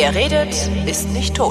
Wer redet, ist nicht tot.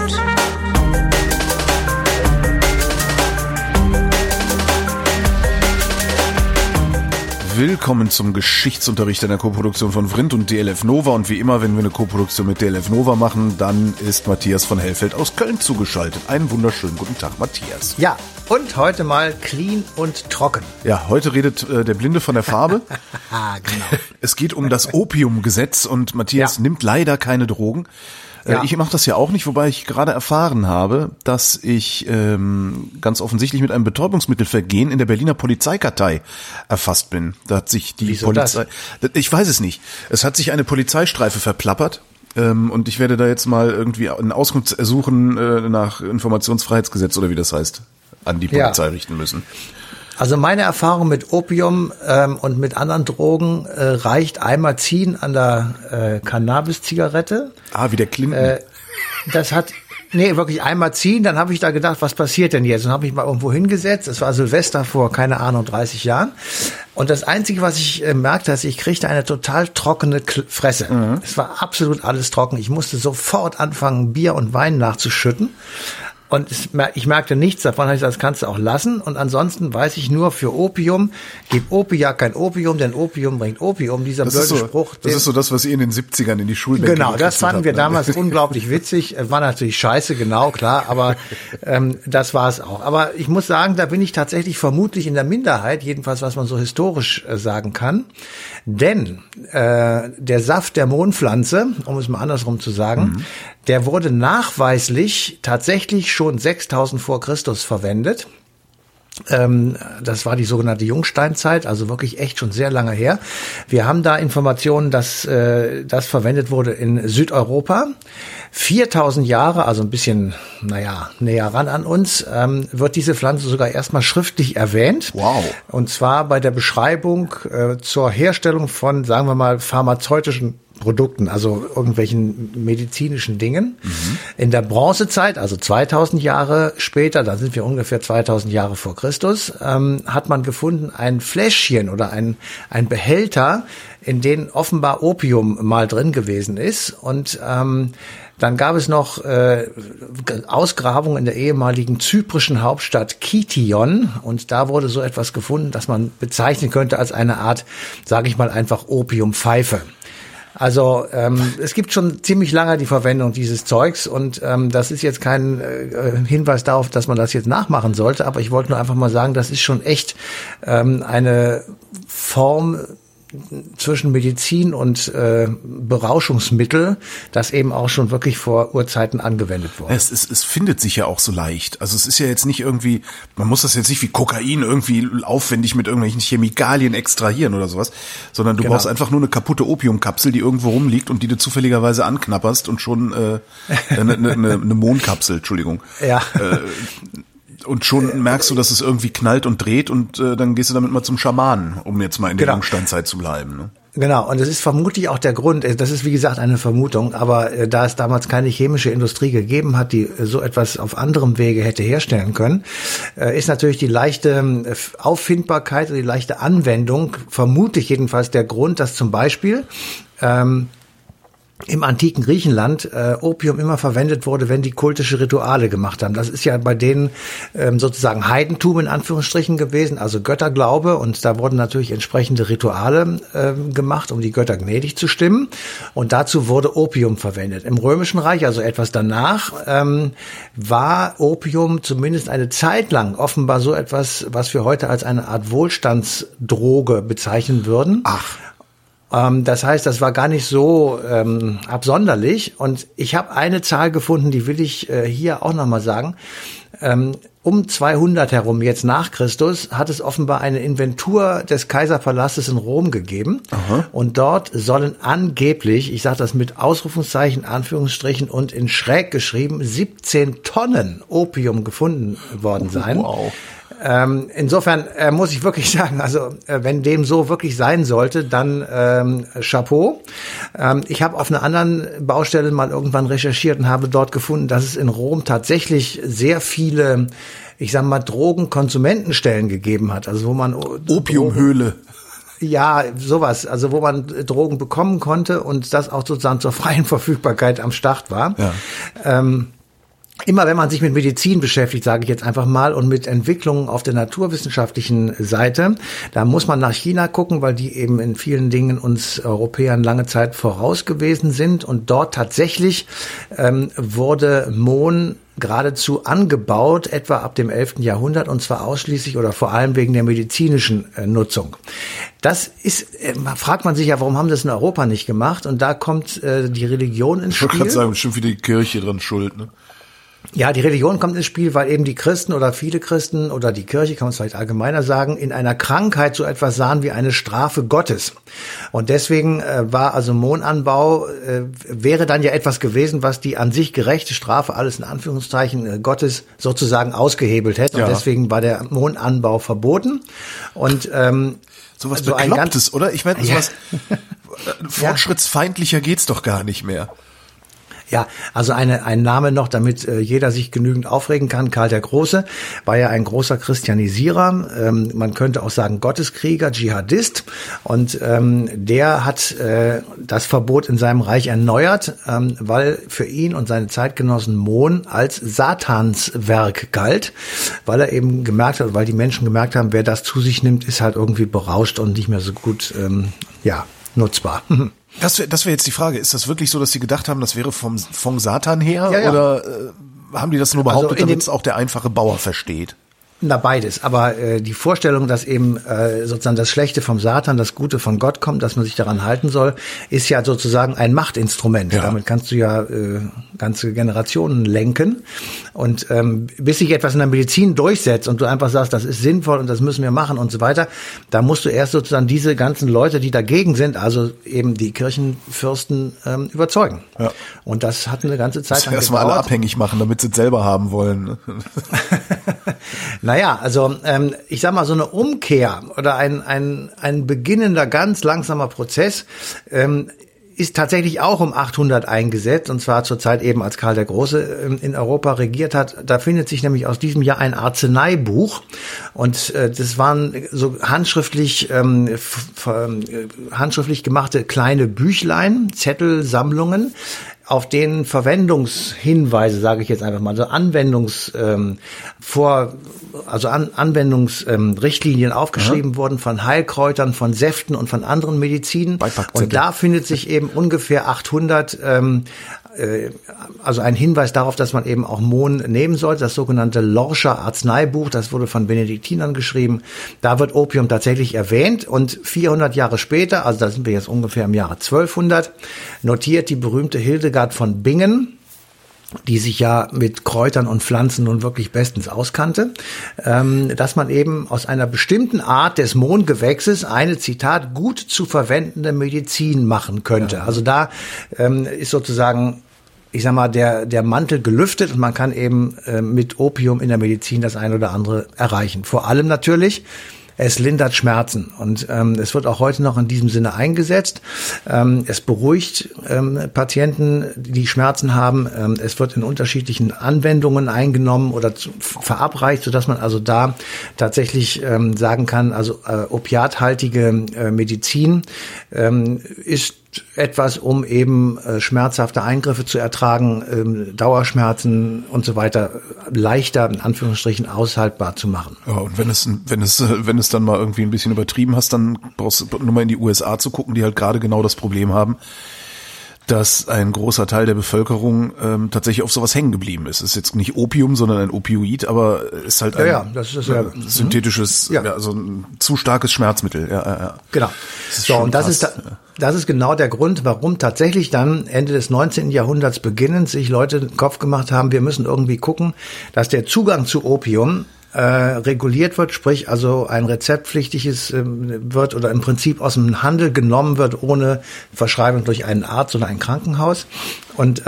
Willkommen zum Geschichtsunterricht in der Koproduktion von Vrindt und DLF Nova. Und wie immer, wenn wir eine Koproduktion mit DLF Nova machen, dann ist Matthias von Hellfeld aus Köln zugeschaltet. Einen wunderschönen guten Tag, Matthias. Ja, und heute mal clean und trocken. Ja, heute redet der Blinde von der Farbe. Genau. Es geht um das Opiumgesetz und Matthias nimmt leider keine Drogen. Ja. Ich mache das ja auch nicht, wobei ich gerade erfahren habe, dass ich ganz offensichtlich mit einem Betäubungsmittelvergehen in der Berliner Polizeikartei erfasst bin. Da hat sich die Polizei, ich weiß es nicht, es hat sich eine Polizeistreife verplappert und ich werde da jetzt mal irgendwie einen Auskunftsersuchen nach Informationsfreiheitsgesetz oder wie das heißt, an die Polizei richten müssen. Also meine Erfahrung mit Opium und mit anderen Drogen reicht einmal ziehen an der Cannabis-Zigarette. Wie der Clinton. Wirklich einmal ziehen, dann habe ich da gedacht, was passiert denn jetzt? Und habe ich mal irgendwo hingesetzt. Es war Silvester vor, 30 Jahren. Und das Einzige, was ich merkte, ist, ich kriegte eine total trockene Fresse. Mhm. Es war absolut alles trocken. Ich musste sofort anfangen, Bier und Wein nachzuschütten. Und ich merkte nichts davon, habe ich gesagt, das kannst du auch lassen. Und ansonsten weiß ich nur für Opium, gib Opia kein Opium, denn Opium bringt Opium. Dieser blöde Spruch. Das ist so das, was ihr in den 70ern in die Schulbänke Genau, das fanden wir damals unglaublich witzig. War natürlich scheiße, genau, klar, aber das war es auch. Aber ich muss sagen, da bin ich tatsächlich vermutlich in der Minderheit, jedenfalls was man so historisch sagen kann. Denn der Saft der Mohnpflanze, um es mal andersrum zu sagen, der wurde nachweislich tatsächlich schon 6000 vor Christus verwendet. Das war die sogenannte Jungsteinzeit, also wirklich echt schon sehr lange her. Wir haben da Informationen, dass das verwendet wurde in Südeuropa. 4000 Jahre, also ein bisschen, näher ran an uns, wird diese Pflanze sogar erstmal schriftlich erwähnt. Wow. Und zwar bei der Beschreibung zur Herstellung von, sagen wir mal, pharmazeutischen Produkten, also irgendwelchen medizinischen Dingen. Mhm. In der Bronzezeit, also 2000 Jahre später, da sind wir ungefähr 2000 Jahre vor Christus, hat man gefunden ein Fläschchen oder ein Behälter, in dem offenbar Opium mal drin gewesen ist. Und dann gab es noch Ausgrabungen in der ehemaligen zyprischen Hauptstadt Kition und da wurde so etwas gefunden, das man bezeichnen könnte als eine Art, sage ich mal einfach, Opiumpfeife. Also es gibt schon ziemlich lange die Verwendung dieses Zeugs und das ist jetzt kein Hinweis darauf, dass man das jetzt nachmachen sollte, aber ich wollte nur einfach mal sagen, das ist schon echt eine Form zwischen Medizin und Berauschungsmittel, das eben auch schon wirklich vor Urzeiten angewendet wurde. Es findet sich ja auch so leicht. Also es ist ja jetzt nicht irgendwie, man muss das jetzt nicht wie Kokain irgendwie aufwendig mit irgendwelchen Chemikalien extrahieren oder sowas, sondern du brauchst einfach nur eine kaputte Opiumkapsel, die irgendwo rumliegt und die du zufälligerweise anknapperst und schon eine Mondkapsel, Entschuldigung. Ja. Und schon merkst du, dass es irgendwie knallt und dreht und dann gehst du damit mal zum Schamanen, um jetzt mal in der Jungsteinzeit zu bleiben. Ne? Genau, und das ist vermutlich auch der Grund, das ist wie gesagt eine Vermutung, aber da es damals keine chemische Industrie gegeben hat, die so etwas auf anderem Wege hätte herstellen können, ist natürlich die leichte Auffindbarkeit oder die leichte Anwendung, vermutlich jedenfalls der Grund, dass zum Beispiel im antiken Griechenland Opium immer verwendet wurde, wenn die kultische Rituale gemacht haben. Das ist ja bei denen sozusagen Heidentum in Anführungsstrichen gewesen, also Götterglaube, und da wurden natürlich entsprechende Rituale gemacht, um die Götter gnädig zu stimmen, und dazu wurde Opium verwendet. Im Römischen Reich, also etwas danach, war Opium zumindest eine Zeit lang offenbar so etwas, was wir heute als eine Art Wohlstandsdroge bezeichnen würden. Ach. Das heißt, das war gar nicht so absonderlich. Und ich habe eine Zahl gefunden, die will ich hier auch nochmal sagen. Um 200 herum, jetzt nach Christus, hat es offenbar eine Inventur des Kaiserpalastes in Rom gegeben. Aha. Und dort sollen angeblich, ich sage das mit Ausrufungszeichen, Anführungsstrichen und in schräg geschrieben, 17 Tonnen Opium gefunden worden sein. Wow. Insofern muss ich wirklich sagen, also wenn dem so wirklich sein sollte, dann Chapeau. Ich habe auf einer anderen Baustelle mal irgendwann recherchiert und habe dort gefunden, dass es in Rom tatsächlich sehr viele, ich sag mal, Drogenkonsumentenstellen gegeben hat, also wo man Opiumhöhle. Ja, sowas, also wo man Drogen bekommen konnte und das auch sozusagen zur freien Verfügbarkeit am Start war. Ja. Immer wenn man sich mit Medizin beschäftigt, sage ich jetzt einfach mal, und mit Entwicklungen auf der naturwissenschaftlichen Seite, da muss man nach China gucken, weil die eben in vielen Dingen uns Europäern lange Zeit voraus gewesen sind. Und dort tatsächlich wurde Mohn geradezu angebaut, etwa ab dem 11. Jahrhundert, und zwar ausschließlich oder vor allem wegen der medizinischen Nutzung. Das ist, fragt man sich ja, warum haben das in Europa nicht gemacht? Und da kommt die Religion ins Spiel. Ich würde gerade sagen, bestimmt für die Kirche dran schuld, ne? Ja, die Religion kommt ins Spiel, weil eben die Christen oder viele Christen oder die Kirche, kann man es vielleicht allgemeiner sagen, in einer Krankheit so etwas sahen wie eine Strafe Gottes. Und deswegen war also Mohnanbau, wäre dann ja etwas gewesen, was die an sich gerechte Strafe, alles in Anführungszeichen, Gottes sozusagen ausgehebelt hätte. Ja. Und deswegen war der Mohnanbau verboten. Und sowas so Beklopptes, oder? Ich meine, sowas fortschrittsfeindlicher geht's doch gar nicht mehr. Ja, also ein Name noch, damit jeder sich genügend aufregen kann. Karl der Große war ja ein großer Christianisierer, man könnte auch sagen Gotteskrieger, Dschihadist, und der hat das Verbot in seinem Reich erneuert, weil für ihn und seine Zeitgenossen Mohn als Satanswerk galt, weil er eben gemerkt hat, weil die Menschen gemerkt haben, wer das zu sich nimmt, ist halt irgendwie berauscht und nicht mehr so gut nutzbar. Das wäre jetzt die Frage. Ist das wirklich so, dass Sie gedacht haben, das wäre vom Satan her? Ja. Oder haben die das nur behauptet, damit es auch der einfache Bauer versteht? Na, beides. Aber die Vorstellung, dass eben sozusagen das Schlechte vom Satan, das Gute von Gott kommt, dass man sich daran halten soll, ist ja sozusagen ein Machtinstrument. Ja. Damit kannst du ja ganze Generationen lenken. Und bis sich etwas in der Medizin durchsetzt und du einfach sagst, das ist sinnvoll und das müssen wir machen und so weiter, da musst du erst sozusagen diese ganzen Leute, die dagegen sind, also eben die Kirchenfürsten, überzeugen. Ja. Und das hat eine ganze Zeit lang gedauert. Erstmal alle abhängig machen, damit sie es selber haben wollen. Naja, also ich sag mal, so eine Umkehr oder ein beginnender, ganz langsamer Prozess ist tatsächlich auch um 800 eingesetzt, und zwar zur Zeit eben, als Karl der Große in Europa regiert hat. Da findet sich nämlich aus diesem Jahr ein Arzneibuch, und das waren so handschriftlich gemachte kleine Büchlein, Zettelsammlungen, auf denen Verwendungshinweise, sage ich jetzt einfach mal, so Anwendungsrichtlinien aufgeschrieben wurden von Heilkräutern, von Säften und von anderen Medizinen. Und da findet sich eben ungefähr 800, also ein Hinweis darauf, dass man eben auch Mohn nehmen sollte, das sogenannte Lorscher Arzneibuch, das wurde von Benediktinern geschrieben. Da wird Opium tatsächlich erwähnt, und 400 Jahre später, also da sind wir jetzt ungefähr im Jahre 1200, notiert die berühmte Hildegard von Bingen, die sich ja mit Kräutern und Pflanzen nun wirklich bestens auskannte, dass man eben aus einer bestimmten Art des Mohngewächses eine, Zitat, gut zu verwendende Medizin machen könnte. Ja. Also da ist sozusagen, ich sag mal, der Mantel gelüftet, und man kann eben mit Opium in der Medizin das eine oder andere erreichen. Vor allem natürlich, es lindert Schmerzen, und es wird auch heute noch in diesem Sinne eingesetzt. Es beruhigt Patienten, die Schmerzen haben. Es wird in unterschiedlichen Anwendungen eingenommen oder verabreicht, sodass man also da tatsächlich sagen kann, also opiathaltige Medizin ist etwas, um eben schmerzhafte Eingriffe zu ertragen, Dauerschmerzen und so weiter leichter, in Anführungsstrichen, aushaltbar zu machen. Ja, und wenn es dann mal irgendwie ein bisschen übertrieben hast, dann brauchst du nur mal in die USA zu gucken, die halt gerade genau das Problem haben, dass ein großer Teil der Bevölkerung tatsächlich auf sowas hängen geblieben ist. Es ist jetzt nicht Opium, sondern ein Opioid, aber ist halt ein synthetisches, also ein zu starkes Schmerzmittel. Ja. Genau. So, und das ist genau der Grund, warum tatsächlich dann Ende des 19. Jahrhunderts beginnend sich Leute den Kopf gemacht haben, wir müssen irgendwie gucken, dass der Zugang zu Opium reguliert wird, sprich also ein rezeptpflichtiges wird oder im Prinzip aus dem Handel genommen wird, ohne Verschreibung durch einen Arzt oder ein Krankenhaus. Und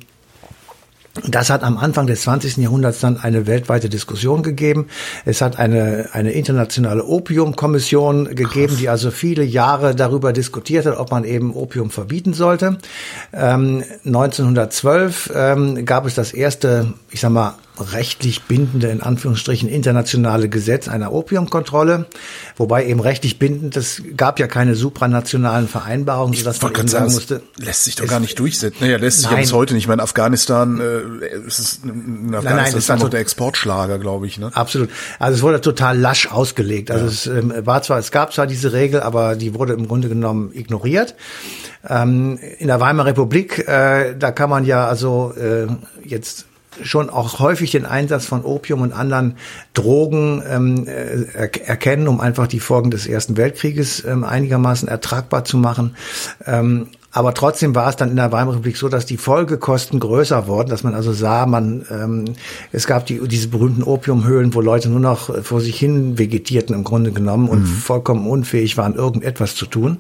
das hat am Anfang des 20. Jahrhunderts dann eine weltweite Diskussion gegeben. Es hat eine internationale Opiumkommission gegeben, die also viele Jahre darüber diskutiert hat, ob man eben Opium verbieten sollte. 1912 gab es das erste, ich sag mal, rechtlich bindende, in Anführungsstrichen, internationale Gesetz einer Opiumkontrolle. Wobei eben rechtlich bindend, es gab ja keine supranationalen Vereinbarungen, sodass man sagen musste. Lässt sich doch gar nicht durchsetzen. Naja, lässt sich ja bis heute nicht. Ich meine, Afghanistan, ist noch der Exportschlager, glaube ich. Ne? Absolut. Also es wurde total lasch ausgelegt. Also es gab zwar diese Regel, aber die wurde im Grunde genommen ignoriert. In der Weimarer Republik, da kann man ja also jetzt schon auch häufig den Einsatz von Opium und anderen Drogen erkennen, um einfach die Folgen des Ersten Weltkrieges einigermaßen ertragbar zu machen. Aber trotzdem war es dann in der Weimarer Republik so, dass die Folgekosten größer wurden, dass man also sah, es gab diese berühmten Opiumhöhlen, wo Leute nur noch vor sich hin vegetierten im Grunde genommen und vollkommen unfähig waren, irgendetwas zu tun.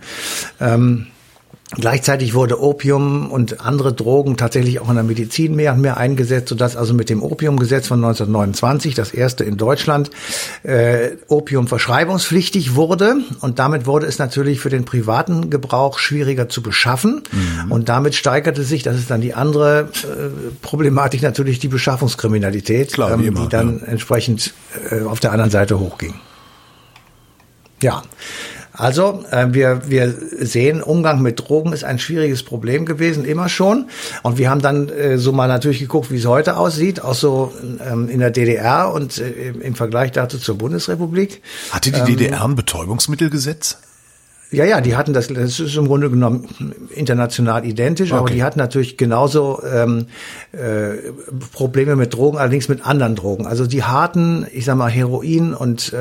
Gleichzeitig wurde Opium und andere Drogen tatsächlich auch in der Medizin mehr und mehr eingesetzt, sodass also mit dem Opiumgesetz von 1929, das erste in Deutschland, Opium verschreibungspflichtig wurde. Und damit wurde es natürlich für den privaten Gebrauch schwieriger zu beschaffen. Und damit steigerte sich, das ist dann die andere Problematik, natürlich die Beschaffungskriminalität, klar, wie immer, die dann entsprechend auf der anderen Seite hochging. Ja. Also wir sehen, Umgang mit Drogen ist ein schwieriges Problem gewesen, immer schon. Und wir haben dann so mal natürlich geguckt, wie es heute aussieht, auch so in der DDR und im Vergleich dazu zur Bundesrepublik. Hatte die DDR ein Betäubungsmittelgesetz? Ja, die hatten das ist im Grunde genommen international identisch, aber die hatten natürlich genauso Probleme mit Drogen, allerdings mit anderen Drogen. Also die harten, ich sag mal Heroin und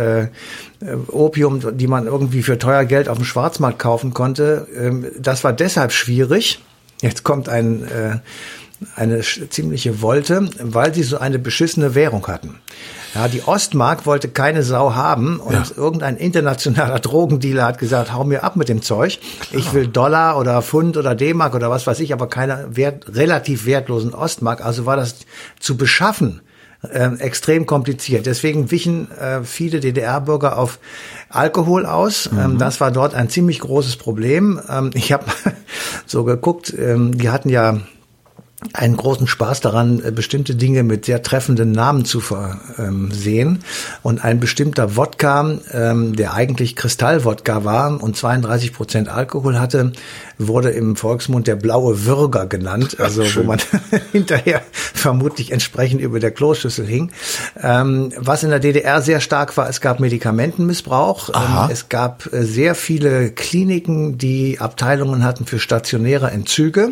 Opium, die man irgendwie für teuer Geld auf dem Schwarzmarkt kaufen konnte, das war deshalb schwierig. Jetzt kommt eine ziemliche Wolte, weil sie so eine beschissene Währung hatten. Ja, die Ostmark wollte keine Sau haben und irgendein internationaler Drogendealer hat gesagt, hau mir ab mit dem Zeug. Klar. Ich will Dollar oder Pfund oder D-Mark oder was weiß ich, aber keine relativ wertlosen Ostmark. Also war das zu beschaffen extrem kompliziert. Deswegen wichen viele DDR-Bürger auf Alkohol aus. Das war dort ein ziemlich großes Problem. Ich habe so geguckt, die hatten ja einen großen Spaß daran, bestimmte Dinge mit sehr treffenden Namen zu versehen. Und ein bestimmter Wodka, der eigentlich Kristallwodka war und 32% Alkohol hatte, wurde im Volksmund der blaue Würger genannt, also wo man hinterher vermutlich entsprechend über der Kloschüssel hing. Was in der DDR sehr stark war, es gab Medikamentenmissbrauch. Es gab sehr viele Kliniken, die Abteilungen hatten für stationäre Entzüge.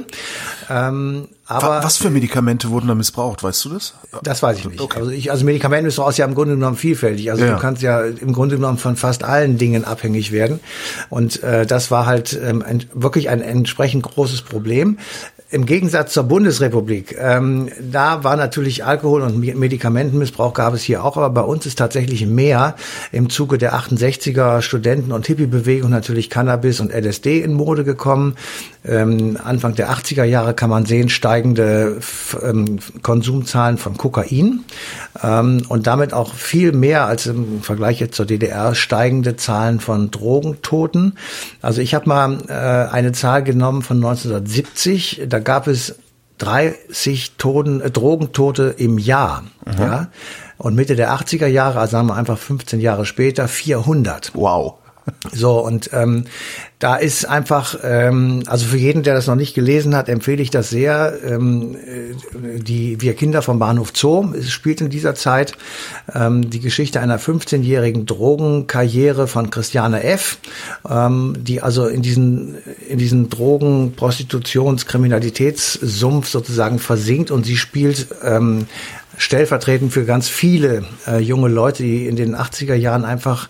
Aber was für Medikamente wurden da missbraucht, weißt du das? Das weiß ich nicht. Okay. Also Medikamentenmissbrauch ist ja im Grunde genommen vielfältig. Also du kannst ja im Grunde genommen von fast allen Dingen abhängig werden. Und das war halt wirklich ein entsprechend großes Problem. Im Gegensatz zur Bundesrepublik, da war natürlich Alkohol- und Medikamentenmissbrauch gab es hier auch, aber bei uns ist tatsächlich mehr im Zuge der 68er Studenten- und Hippie-Bewegung natürlich Cannabis und LSD in Mode gekommen. Anfang der 80er Jahre kann man sehen, steigende Konsumzahlen von Kokain und damit auch viel mehr als im Vergleich jetzt zur DDR steigende Zahlen von Drogentoten. Also ich habe mal eine Zahl genommen von 1970, da gab es 30 Drogentote im Jahr. Ja? Und Mitte der 80er Jahre, also sagen wir einfach 15 Jahre später, 400. Wow. So, und da ist einfach, also für jeden, der das noch nicht gelesen hat, empfehle ich das sehr. Wir Kinder vom Bahnhof Zoo, es spielt in dieser Zeit die Geschichte einer 15-jährigen Drogenkarriere von Christiane F., die also in diesen Drogen-, Prostitutions-, Kriminalitätssumpf sozusagen versinkt, und sie spielt stellvertretend für ganz viele junge Leute, die in den 80er Jahren einfach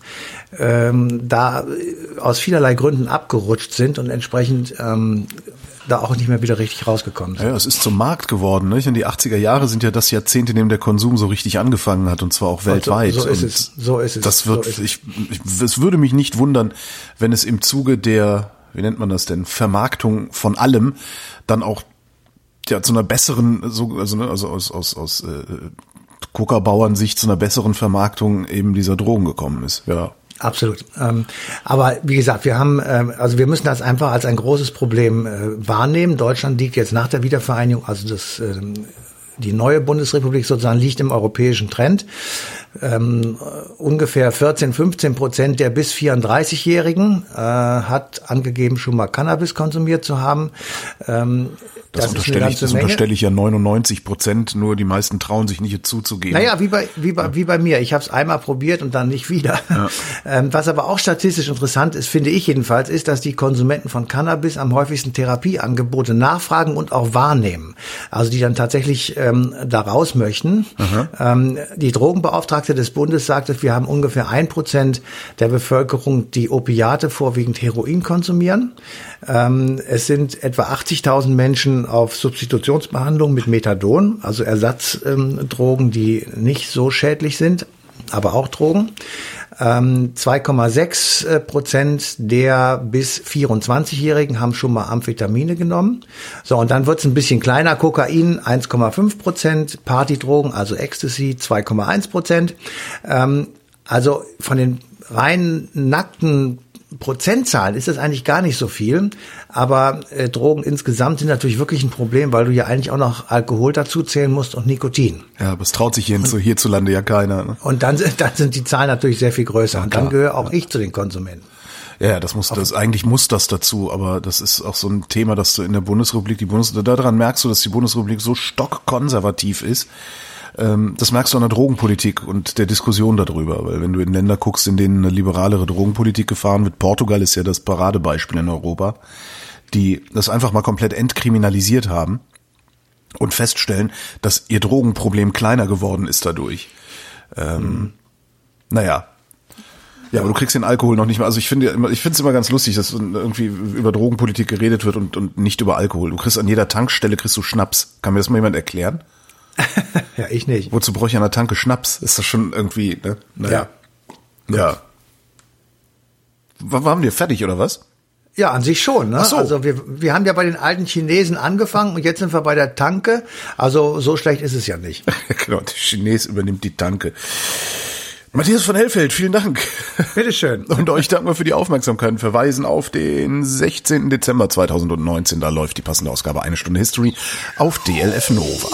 da aus vielerlei Gründen abgerutscht sind und entsprechend da auch nicht mehr wieder richtig rausgekommen sind. Ja, es ist zum Markt geworden, nicht? Und die 80er Jahre sind ja das Jahrzehnt, in dem der Konsum so richtig angefangen hat, und zwar auch weltweit. So ist es. Das wird, es würde mich nicht wundern, wenn es im Zuge der, wie nennt man das denn, Vermarktung von allem dann auch zu einer besseren, also aus Coca-Bauern-Sicht zu einer besseren Vermarktung eben dieser Drogen gekommen ist, ja. Absolut. Aber wie gesagt, wir müssen das einfach als ein großes Problem wahrnehmen. Deutschland liegt jetzt nach der Wiedervereinigung, also das die neue Bundesrepublik sozusagen liegt im europäischen Trend. Ungefähr 14-15% der bis 34-Jährigen hat angegeben, schon mal Cannabis konsumiert zu haben. Das unterstelle ich ja 99%, nur die meisten trauen sich nicht zuzugeben. Naja, wie bei mir. Ich habe es einmal probiert und dann nicht wieder. Ja. Was aber auch statistisch interessant ist, finde ich jedenfalls, ist, dass die Konsumenten von Cannabis am häufigsten Therapieangebote nachfragen und auch wahrnehmen. Also die dann tatsächlich da raus möchten. Die Drogenbeauftragte des Bundes sagte, wir haben ungefähr 1% der Bevölkerung, die Opiate, vorwiegend Heroin konsumieren. Es sind etwa 80.000 Menschen auf Substitutionsbehandlung mit Methadon, also Ersatzdrogen, die nicht so schädlich sind, aber auch Drogen. 2,6% der bis 24-Jährigen haben schon mal Amphetamine genommen. So, und dann wird's ein bisschen kleiner. Kokain 1,5%, Partydrogen, also Ecstasy 2,1%. Also von den rein nackten Prozentzahlen ist das eigentlich gar nicht so viel, aber Drogen insgesamt sind natürlich wirklich ein Problem, weil du ja eigentlich auch noch Alkohol dazu zählen musst und Nikotin. Ja, aber es traut sich hierzulande ja keiner. Ne? Und dann sind die Zahlen natürlich sehr viel größer. Ja, und dann gehöre auch ich zu den Konsumenten. Ja, eigentlich muss das dazu, aber das ist auch so ein Thema, dass du in der Bundesrepublik, daran merkst du, dass die Bundesrepublik so stockkonservativ ist. Das merkst du an der Drogenpolitik und der Diskussion darüber, weil wenn du in Länder guckst, in denen eine liberalere Drogenpolitik gefahren wird, Portugal ist ja das Paradebeispiel in Europa, die das einfach mal komplett entkriminalisiert haben und feststellen, dass ihr Drogenproblem kleiner geworden ist dadurch. Naja. Ja, aber du kriegst den Alkohol noch nicht mehr. Also ich finde es immer ganz lustig, dass irgendwie über Drogenpolitik geredet wird und nicht über Alkohol. Du kriegst an jeder Tankstelle Schnaps. Kann mir das mal jemand erklären? Ja, ich nicht. Wozu brauche ich an der Tanke Schnaps? Ist das schon irgendwie, ne? Naja. Ja. Waren wir fertig, oder was? Ja, an sich schon, ne? Ach so. Also wir haben ja bei den alten Chinesen angefangen und jetzt sind wir bei der Tanke. Also so schlecht ist es ja nicht. Genau, der Chines übernimmt die Tanke. Matthias von Hellfeld, vielen Dank. Bitteschön. Und euch danken wir für die Aufmerksamkeit und verweisen auf den 16. Dezember 2019. Da läuft die passende Ausgabe Eine Stunde History auf DLF Nova.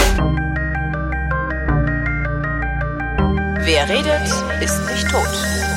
Wer redet, ist nicht tot.